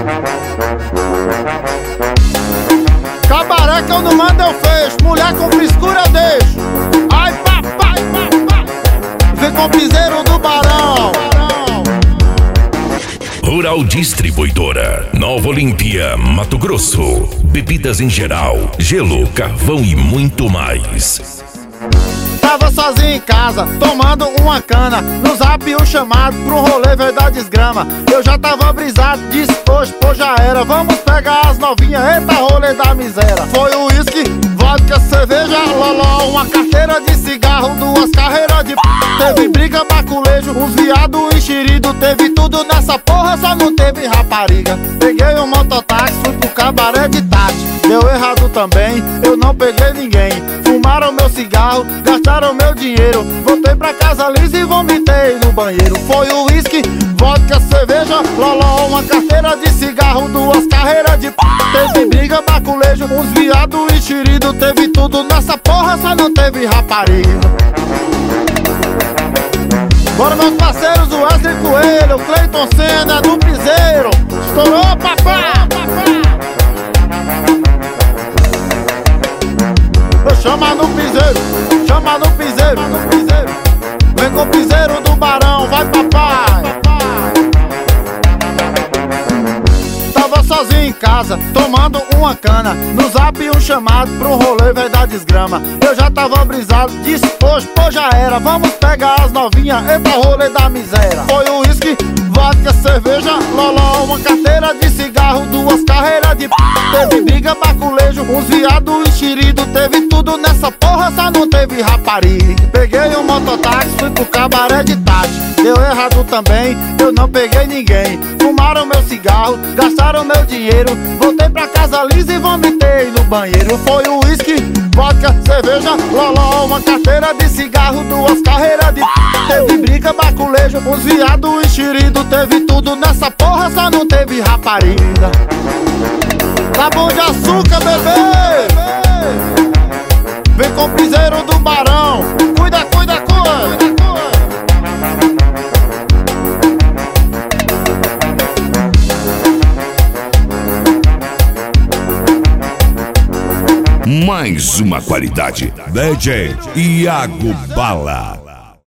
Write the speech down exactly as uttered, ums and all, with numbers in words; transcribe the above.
Cabaré que eu não mando eu fecho, mulher com frescura eu deixo. Ai papai, papai, vem com o piseiro do Barão. Rural Distribuidora, Nova Olímpia, Mato Grosso. Bebidas em geral, gelo, carvão e muito mais. Tava sozinho em casa, tomando uma cana. No zap o chamado pro rolê veio da desgrama. Eu já tava brisado, disse hoje, pô já era. Vamos pegar as novinhas, eita rolê da miséria. Foi o uísque, vodka, cerveja, loló, uma carteira de cigarro, duas carreiras de p... Teve briga, baculejo, uns viado enxerido. Teve tudo nessa porra, só não teve rapariga. Peguei um mototáxi, fui pro cabaré de Tati. Deu errado também, eu não peguei ninguém. Fumaram meu cigarro, gastaram meu dinheiro. Voltei pra casa lisa e vomitei no banheiro. Foi o uísque, vodka, cerveja, loló, uma carteira de cigarro, duas carreiras de p... Teve briga, baculejo, uns viado enxerido. Teve tudo nessa porra, só não teve rapariga. Bora meus parceiros, o Wesley Coelho, o Cleiton Senna do piseiro. Estourou, papá, papá. Chama no piseiro, chama no piseiro, no piseiro. Vem com o piseiro do Barão, vai papai. Tava sozinho em casa, tomando uma cana. No zap um chamado pro rolê veio da desgrama. Eu já tava brisado, disse hoje, pô já era. Vamos pegar as novinhas, eita rolê da miséria. Foi o uísque, vodka, cerveja, loló, uma carteira de cigarro, duas carreiras de p... Teve briga, baculejo, uns viado enxerido. Teve tudo nessa porra, só não teve rapariga. Peguei um mototáxi, fui pro cabaré de Tati. Deu errado também, eu não peguei ninguém. Fumaram meu cigarro, gastaram meu dinheiro. Voltei pra casa lisa e vomitei no banheiro. Foi o uísque, vodka, cerveja, loló, uma carteira de cigarro, duas carreiras de p... Teve briga, baculejo, uns viado enxerido. Teve tudo nessa porra, só não teve rapariga. Tá bom de açúcar, bebê. Vem com o piseiro do Barão. Cuida, cuida, cuida. Mais uma qualidade. D J Iago Bala.